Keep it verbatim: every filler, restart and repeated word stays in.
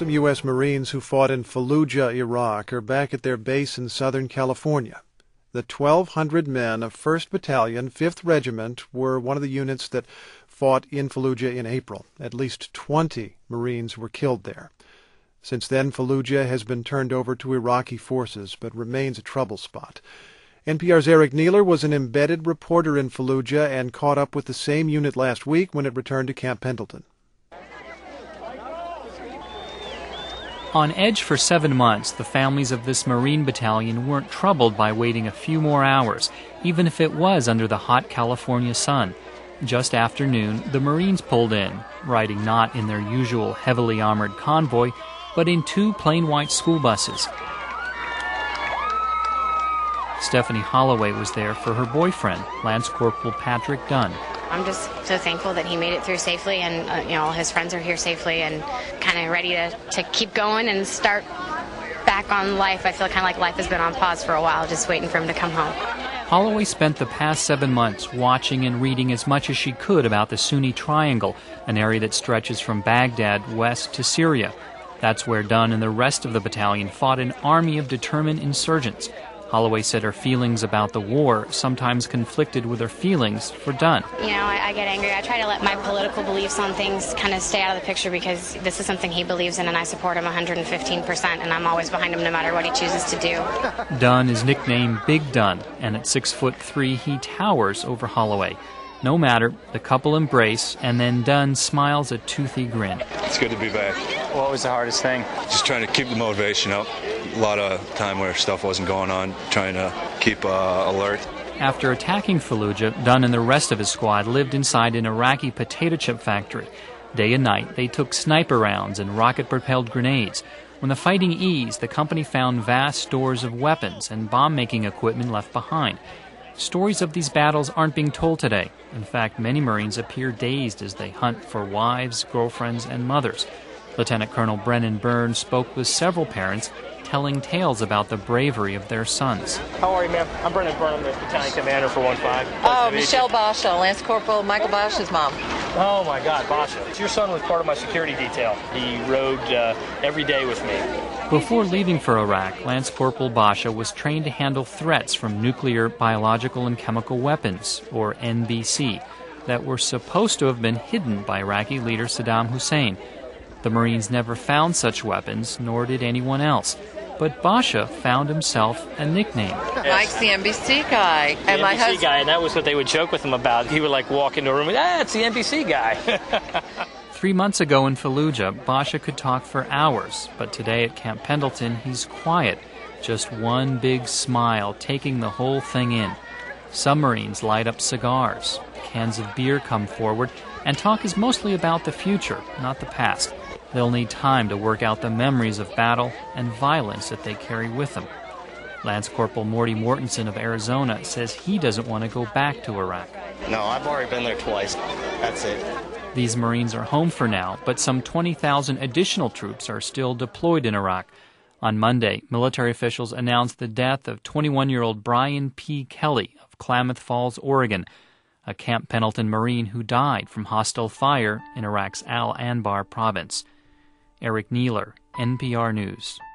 Some U S Marines who fought in Fallujah, Iraq, are back at their base in Southern California. The twelve hundred men of first Battalion, fifth Regiment were one of the units that fought in Fallujah in April. At least twenty Marines were killed there. Since then, Fallujah has been turned over to Iraqi forces, but remains a trouble spot. N P R's Eric Neeler was an embedded reporter in Fallujah and caught up with the same unit last week when it returned to Camp Pendleton. On edge for seven months, the families of this Marine battalion weren't troubled by waiting a few more hours, even if it was under the hot California sun. Just after noon, the Marines pulled in, riding not in their usual heavily armored convoy, but in two plain white school buses. Stephanie Holloway was there for her boyfriend, Lance Corporal Patrick Dunn. I'm just so thankful that he made it through safely, and uh, you know, his friends are here safely and kind of ready to, to keep going and start back on life. I feel kind of like life has been on pause for a while, just waiting for him to come home. Holloway spent the past seven months watching and reading as much as she could about the Sunni Triangle, an area that stretches from Baghdad west to Syria. That's where Dunn and the rest of the battalion fought an army of determined insurgents. Holloway said her feelings about the war sometimes conflicted with her feelings for Dunn. You know, I, I get angry. I try to let my political beliefs on things kind of stay out of the picture because this is something he believes in, and I support him one hundred fifteen percent, and I'm always behind him no matter what he chooses to do. Dunn is nicknamed Big Dunn, and at six foot three, he towers over Holloway. No matter, the couple embrace, and then Dunn smiles a toothy grin. It's good to be back. What was the hardest thing? Just trying to keep the motivation up. A lot of time where stuff wasn't going on, trying to keep uh, alert. After attacking Fallujah, Dunn and the rest of his squad lived inside an Iraqi potato chip factory. Day and night, they took sniper rounds and rocket-propelled grenades. When the fighting eased, the company found vast stores of weapons and bomb-making equipment left behind. Stories of these battles aren't being told today. In fact, many Marines appear dazed as they hunt for wives, girlfriends, and mothers. Lieutenant Colonel Brennan Byrne spoke with several parents, telling tales about the bravery of their sons. How are you, ma'am? I'm Brennan Byrne. I'm the battalion commander for one five. Oh, Michelle Basha, Lance Corporal Michael Basha's mom. Oh, my God, Basha. Your son was part of my security detail. He rode uh, every day with me. Before leaving for Iraq, Lance Corporal Basha was trained to handle threats from nuclear, biological, and chemical weapons, or N B C, that were supposed to have been hidden by Iraqi leader Saddam Hussein. The Marines never found such weapons, nor did anyone else. But Basha found himself a nickname. Mike's the N B C guy. The and my N B C husband... guy, and that was what they would joke with him about. He would like walk into a room and, ah, it's the N B C guy. Three months ago in Fallujah, Basha could talk for hours, but today at Camp Pendleton, he's quiet. Just one big smile, taking the whole thing in. Some Marines light up cigars. Cans of beer come forward, and talk is mostly about the future, not the past. They'll need time to work out the memories of battle and violence that they carry with them. Lance Corporal Morty Mortensen of Arizona says he doesn't want to go back to Iraq. No, I've already been there twice. That's it. These Marines are home for now, but some twenty thousand additional troops are still deployed in Iraq. On Monday, military officials announced the death of twenty-one-year-old Brian P. Kelly of Klamath Falls, Oregon, a Camp Pendleton Marine who died from hostile fire in Iraq's Al Anbar province. Eric Neeler, N P R News.